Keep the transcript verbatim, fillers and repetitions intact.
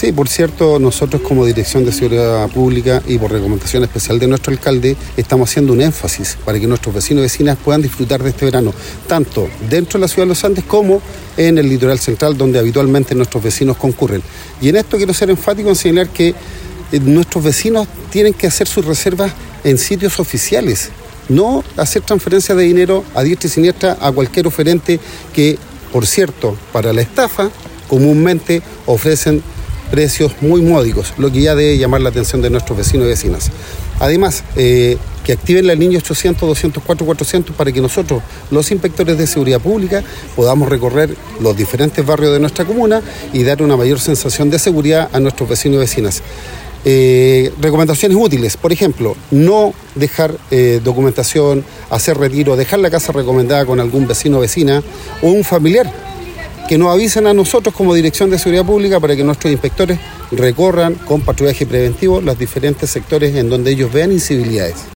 Sí, por cierto, nosotros como Dirección de Seguridad Pública y por recomendación especial de nuestro alcalde, estamos haciendo un énfasis para que nuestros vecinos y vecinas puedan disfrutar de este verano, tanto dentro de la ciudad de Los Andes como en el litoral central, donde habitualmente nuestros vecinos concurren. Y en esto quiero ser enfático en señalar que eh, nuestros vecinos tienen que hacer sus reservas en sitios oficiales, no hacer transferencias de dinero a diestra y siniestra a cualquier oferente que, por cierto, para la estafa, comúnmente ofrecen precios muy módicos, lo que ya debe llamar la atención de nuestros vecinos y vecinas. Además, eh, que activen la línea ochocientos, doscientos cuatro, cuatrocientos para que nosotros, los inspectores de seguridad pública, podamos recorrer los diferentes barrios de nuestra comuna y dar una mayor sensación de seguridad a nuestros vecinos y vecinas. Eh, recomendaciones útiles, por ejemplo, no dejar eh, documentación, hacer retiro, dejar la casa recomendada con algún vecino o vecina o un familiar, que nos avisen a nosotros como Dirección de Seguridad Pública para que nuestros inspectores recorran con patrullaje preventivo los diferentes sectores en donde ellos vean incivilidades.